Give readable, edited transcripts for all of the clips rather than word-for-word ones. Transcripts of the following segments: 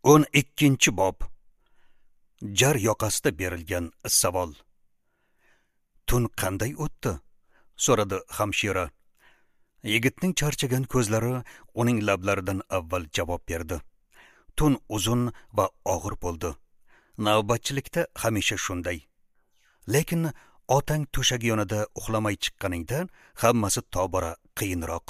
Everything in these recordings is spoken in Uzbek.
12-bob. Jar yoqasida berilgan savol. Tun qanday o'tdi? So'radi hamshira. Yigitning charchagan ko'zlari uning lablaridan avval javob berdi. Tun uzun va og'ir bo'ldi. Navbatchilikda hamisha shunday. Lekin otang to'shak yonida uxlamay chiqqaningda hammasi tobora qiyinroq.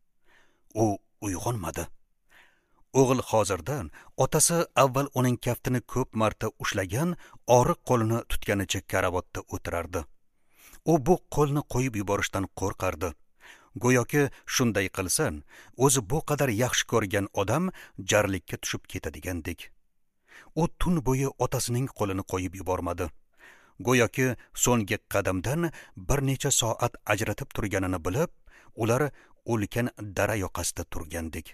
U uyg'onmadi. O'g'il hozirdan otasi avval uning kaftini ko'p marta ushlagan oriq qo'lini tutganicha karavotda o'tirardi. U bu qo'lni qo'yib yuborishdan qo'rqardi. Go'yoki shunday qilsan, o'zi bu qadar yaxshi ko'rgan odam jarlikka tushib ketadigandek. U tun bo'yi otasining qo'lini qo'yib yubormadi. Go'yoki so'nggi qadamdan bir necha soat ajratib turganini bilib, ular ulkan dara yoqasida turgandek.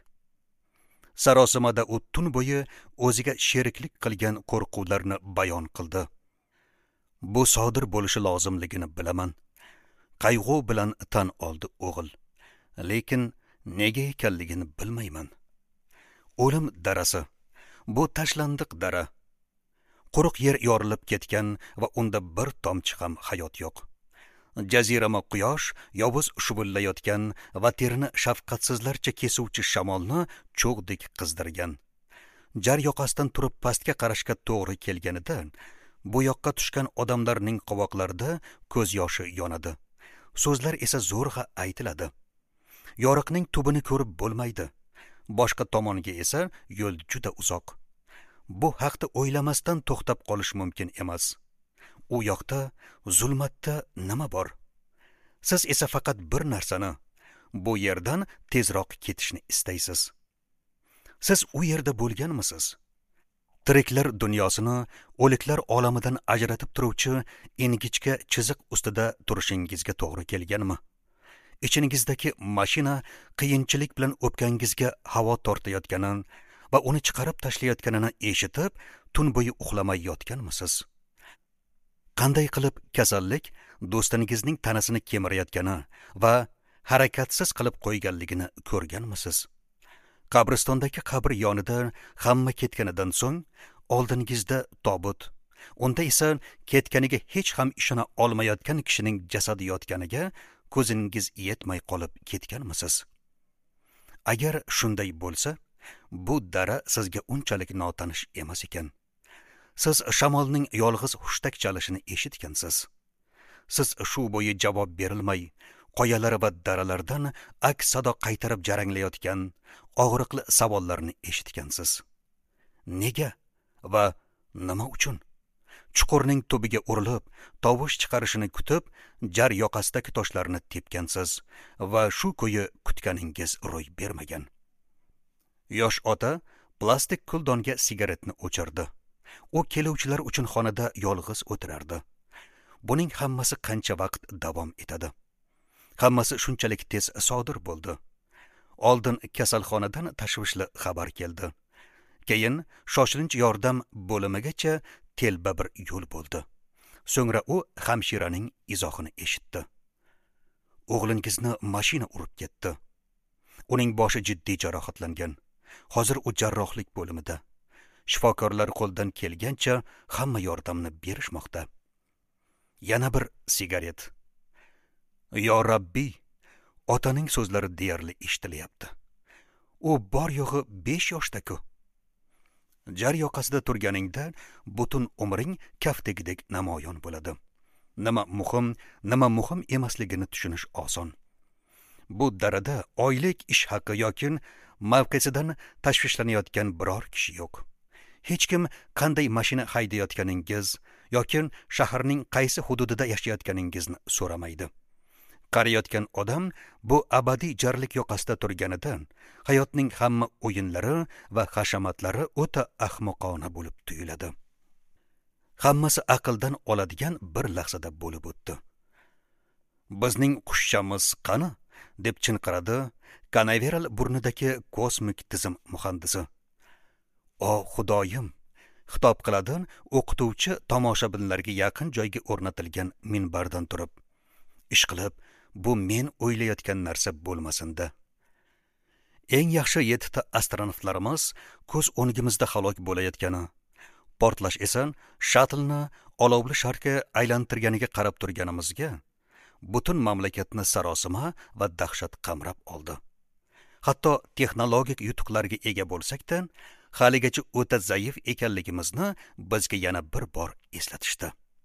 Sarosimada u tun bo'yi o'ziga sheriklik qilgan qo'rquvlarni bayon qildi. Bu sodir bo'lishi lozimligini bilaman. Qayg'u bilan tan oldi o'g'il. Lekin nega ekanligini bilmayman. O'lim darasi. Bu tashlandiq dara. Quruq yer yorilib ketgan va unda bir tomchi ham hayot yo'q. Jazirama quyosh yovuz shuvullayotgan va terini shafqatsizlarcha kesuvchi shamolni cho'g'dek qizdirgan. Jar yoqasidan turib pastga qarashga to'g'ri kelganida, bu yoqqa tushgan odamlarning qovoqlarida ko'z yoshi yonadi. So'zlar esa zo'rg'a aytiladi. Yoriqning tubini ko'rib bo'lmaydi. Boshqa tomonga esa yo'l juda uzoq. Bu haqda o'ylamasdan to'xtab qolish mumkin emas. U yoqda, zulmatda nima bor? Siz esa faqat bir narsani, bu yerdan tezroq ketishni istaysiz. Siz u yerda bo'lganmisiz? Tiriklar dunyosini o'liklar olamidan ajratib turuvchi ingichka chiziq ustida turishingizga to'g'ri kelganmi? Ichingizdagi mashina qiyinchilik bilan o'pkangizga havo tortayotganin va uni chiqarib tashlayotganini eshitib, tun bo'yi uxlamay yotganmisiz? Qanday qilib kasallik do'stingizning tanasini kemirayotgani va harakatsiz qilib qo'yganligini ko'rganmisiz? Qabristondagi qabr yonida hamma ketganidan so'ng oldingizda tobut, unda esa ketganiga hech ham ishona olmayotgan kishining jasadi yotganiga ko'zingiz yetmay qolib ketganmisiz? Agar shunday bo'lsa, bu dara sizga unchalik notanish emas ekan. Siz shamolning yolg'iz hushtak chalishini eshitgansiz. Siz shu bo'yi javob berilmay, qoyalar va daralardan aks sado qaytarib jaranglayotgan og'riqli savollarni eshitgansiz. Nega va nima uchun? Chuqurning tubiga urilib, tovush chiqarishini kutib, jar yoqasidagi toshlarni tepgansiz va shu ko'yi kutganingiz ro'y bermagan. Yosh ota plastik kuldonga sigaretni o'chirdi. U keluvchilar uchun xonada yolg'iz o'tirardi. Buning hammasi qancha vaqt davom etadi? Hammasi shunchalik tez sodir bo'ldi. Oldin kasalxonadan tashvishli xabar keldi. Keyin shoshilinch yordam bo'limigacha telba bir yo'l bo'ldi. So'ngra u hamshiraning izohini eshitdi. O'g'lingizni mashina urib ketdi. Uning boshi jiddiy jarohatlangan. Hozir u jarrohlik bo'limida. Shifokorlar qo'ldan kelgancha hamma yordamni berishmoqda. Yana bir sigaret. Yo Rabbiy, otaning so'zlari deyarli eshitilyapti. U bor yo'g'i 5 yoshda-ku. Jar yoqasida turganingda butun umring kaftdagidek namoyon bo'ladi. Nima muhim emasligini tushunish oson. Bu darada oylik ish haqi yoki mavqesidan tashvishlanayotgan biror kishi yo'q. Hech kim qanday mashina haydayotganingiz yoki shaharning qaysi hududida yashayotganingizni so'ramaydi. Qarayotgan odam bu abadiy jarlik yoqasida turganidan hayotning hamma o'yinlari va hashamatlari o'ta ahmoqona bo'lib tuyuladi. Hammasi aqldan oladigan bir lahzada bo'lib o'tdi. Bizning qushchamiz qani? Deb chinqiradi Kanaveral burnidagi kosmik tizim muhandisi. O Xudoyim, xitob qiladi o'qituvchi tomoshabinlarga yaqin joyga o'rnatilgan minbardan turib. Ishqilib, bu men o'ylayotgan narsa bo'lmasin-da. eng yaxshi 7 ta astronavtlarimiz ko'z o'ngimizda halok bo'layotgani, portlash esa shattlni olovli sharga aylantirganiga qarab turganimizga butun mamlakatni sarosima va dahshat qamrab oldi. Hatto texnologik yutuqlarga ega bo'lsak-da, haligacha o'ta zaif ekanligimizni bizga yana bir bor eslatishdi.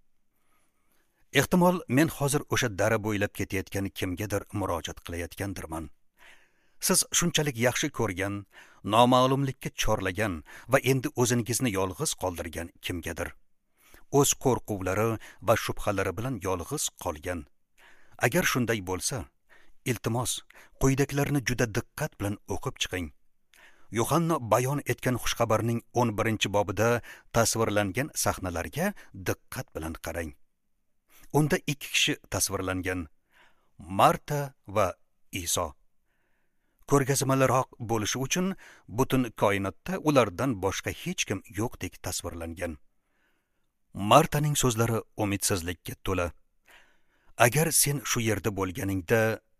Ehtimol men hozir o'sha dara bo'ylab ketayotgan kimgadir murojaat qilayotgandirman. Siz shunchalik yaxshi ko'rgan, noma'lumlikka chorlagan va endi o'zingizni yolg'iz qoldirgan kimgadir. O'z qo'rquvlari va shubhalari bilan yolg'iz qolgan. Agar shunday bo'lsa, iltimos, quyidagilarni juda diqqat bilan o'qib chiqing. Yohanna bayon etgan xushxabarning 11-bobida tasvirlangan sahnalarga diqqat bilan qarang. Unda 2 kishi tasvirlangan: Marta va Iso. Ko'rgazmaliroq bo'lishi uchun butun koinotda ulardan boshqa hech kim yo'qdek tasvirlangan. Martaning so'zlari umidsizlikka to'la. Agar sen shu yerda bo'lganingda,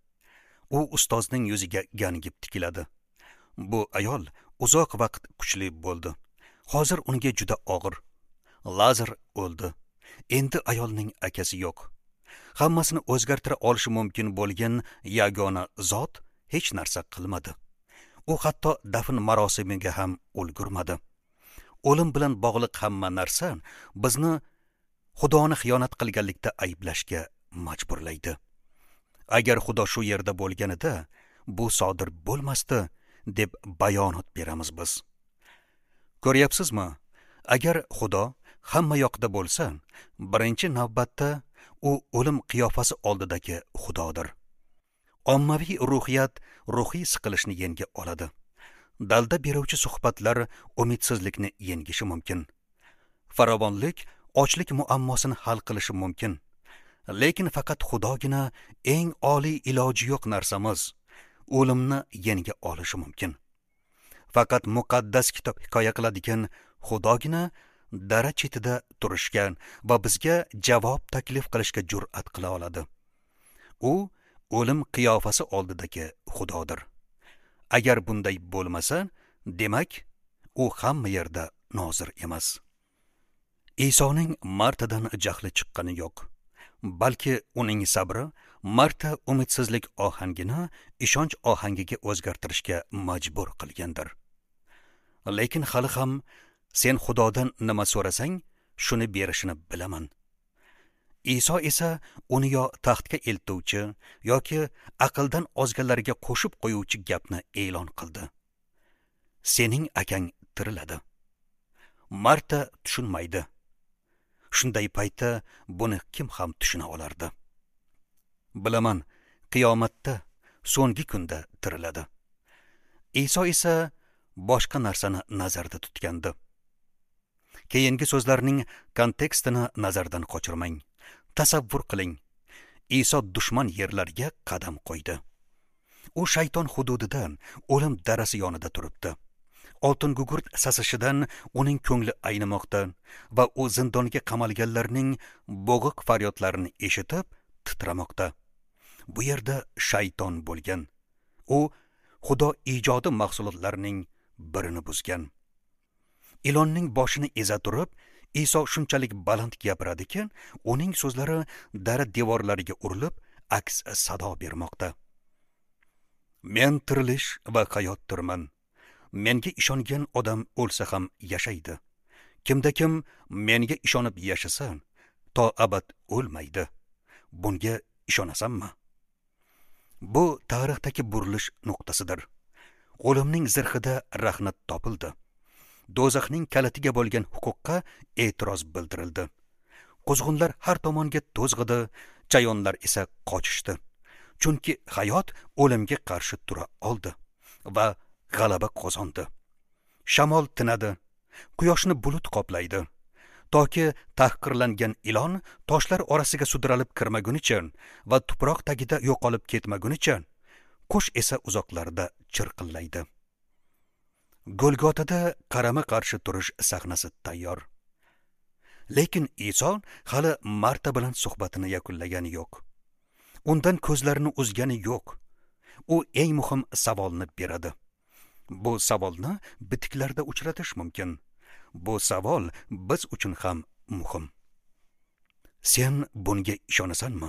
u ustozning yuziga gangib tikiladi. Bu ayol uzoq vaqt kuchli bo'ldi. Hozir unga juda og'ir. Lazar o'ldi. Endi ayolning akasi yo'q. Hammasini o'zgartira olishi mumkin bo'lgan yagona zot hech narsa qilmadi. U hatto dafn marosimiga ham ulgurmadi. O'lim bilan bog'liq hamma narsa bizni Xudoni xiyonat qilganlikda ayblashga majburlaydi. Agar Xudo shu yerda bo'lganida, bu sodir bo'lmasdi deb bayonot beramiz biz. Ko'ryapsizmi? Agar Xudo hamma yoqda bo'lsa, birinchi navbatda u o'lim qiyofasi oldidagi Xudodir. Ommaviy ruhiyat ruhiy siqilishni yenga oladi. Dalda beruvchi suhbatlar umidsizlikni yengishi mumkin. Farovonlik ochlik muammosini hal qilishi mumkin. Lekin faqat Xudogina eng oliy iloji yo'q narsamiz, o'limni yenga olishi mumkin. Faqat muqaddas kitob hikoya qiladigan Xudogina dara chetida turishgan va bizga javob taklif qilishga jur'at qila oladi. U o'lim qiyofasi oldidagi Xudodir. Agar bunday bo'lmasa, demak, u hamma yerda nozir emas. Isoning Martadan jahli chiqqani yo'q. Balki uning sabri Marta umidsizlik ohangini ishonch ohangiga o'zgartirishga majbur qilgandir. Lekin hali ham sen Xudodan nima so'rasang, shuni berishini bilaman. Iso esa uni yo taxtga eltuvchi yoki aqldan ozganlarga qo'shib qo'yuvchi gapni e'lon qildi. Sening akang tiriladi. Marta tushunmaydi. Shunday paytda buni kim ham tushuna olardi? Bilaman, qiyomatda, so'nggi kunda tiriladi. Iso esa boshqa narsani nazarda tutgandi. Keyingi so'zlarning kontekstini nazardan qochirmang. Tasavvur qiling. Iso dushman yerlarga qadam qo'ydi. U shayton hududidan o'lim darasi yonida turibdi. Oltin gugurt sasishidan uning ko'ngli aynimoqda va u zindonga qamalganlarning bo'g'iq faryodlarini eshitib titramoqda. Bu yerda shayton bo'lgan. U Xudo ijodi mahsulotlarining birini buzgan. Ilonning boshini eza turib, Iso shunchalik baland gapiradiki, uning so'zlari dara devorlariga urilib, aks sado bermoqda. Men tirilish va hayotdirman. Menga ishongan odam o'lsa ham yashaydi. Kimda kim menga ishonib yashasa, to abad o'lmaydi. Bunga ishonasanmi? Bu tarixdagi burilish nuqtasidir. O'limning zirhida rahmat topildi. Do'zaxning kalitiga bo'lgan huquqqa e'tiroz bildirildi. Quzg'unlar har tomonga to'zg'idi, chayonlar esa qochishdi. Chunki hayot o'limga qarshi tura oldi va g'alaba qozondi. Shamol tinadi, quyoshni bulut qoplaydi. Toki tahqirlangan ilon toshlar orasiga sudralib kirmagunicha va tuproq tagida yo'qolib ketmagunicha, qush esa uzoqlarda chirqillaydi. Golgotada qarama qarshi turish sahnasi tayyor. Lekin Iso hali Marta bilan suhbatini yakunlagani yo'q. Undan ko'zlarini uzgani yo'q. U eng muhim savolni beradi. Bu savolni bitiklarda uchratish mumkin. Bu savol biz uchun ham muhim. Sen bunga ishonasanmi?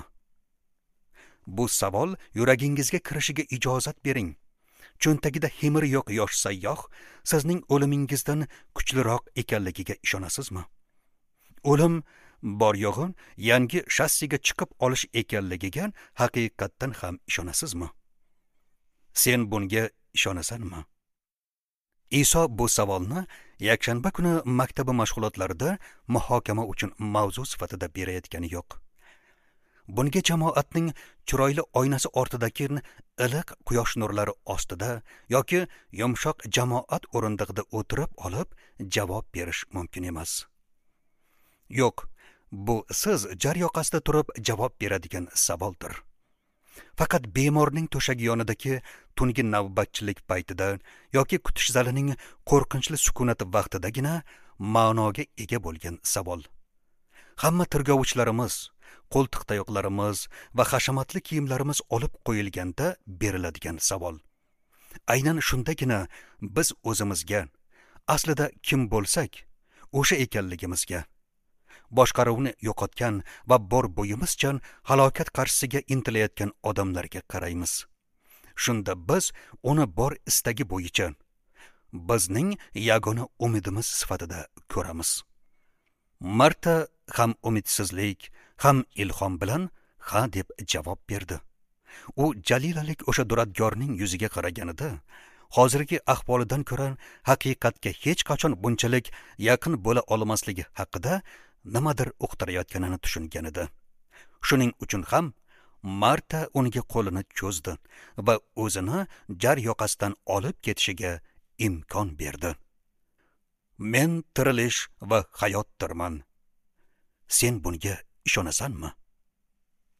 Bu savol yuragingizga kirishiga ijozat bering. Cho'ntagida xemir yo'q yosh sayyoh sizning o'limingizdan kuchliroq ekanligiga ishonasizmi? O'lim bor yo'g'in yangi shassiga chiqib olish ekanligiga haqiqatdan ham ishonasizmi? Sen bunga ishonasanmi? Iso bu savolni yakshanba kuni maktabi mashg'ulotlarida muhokama uchun mavzu sifatida berayotgani yo'q. Bunga jamoatning chiroyli oynasi ortidagi iliq quyosh nurlari ostida yoki yumshoq jamoat o'rindig'ida o'tirib olib javob berish mumkin emas. Yo'q, bu siz jar yoqasida turib javob beradigan savoldir. Faqat bemorning to'shagi yonidagi tungi navbatchilik paytida yoki kutish zalining qo'rqinchli sukunati vaqtidagina ma'noga ega bo'lgan savol. Hamma tirgovchilarimiz, qo'ltiq tayoqlarimiz va hashamatli kiyimlarimiz olib qo'yilganda beriladigan savol. Aynan shundagina biz o'zimizga aslida kim bo'lsak, o'sha ekanligimizga, boshqaruvni yo'qotgan va bor bo'yimizcha halokat qarshisiga intilayotgan odamlarga qaraymiz. Shunda biz uni bor istagi bo'yicha bizning yagona umidimiz sifatida ko'ramiz. Marta ham umidsizlik, ham ilhom bilan ha deb javob berdi. U jalilalik o'sha duradgorning yuziga qaraganida hozirgi ahvolidan ko'ra haqiqatga hech qachon bunchalik yaqin bo'la olmasligi haqida nimadir uqtirayotganini tushungan edi. Shuning uchun ham Marta unga qo'lini cho'zdi va o'zini jar yoqasidan olib ketishiga imkon berdi. Men tirilish va hayotdirman. Sen bunga ishonasanmi?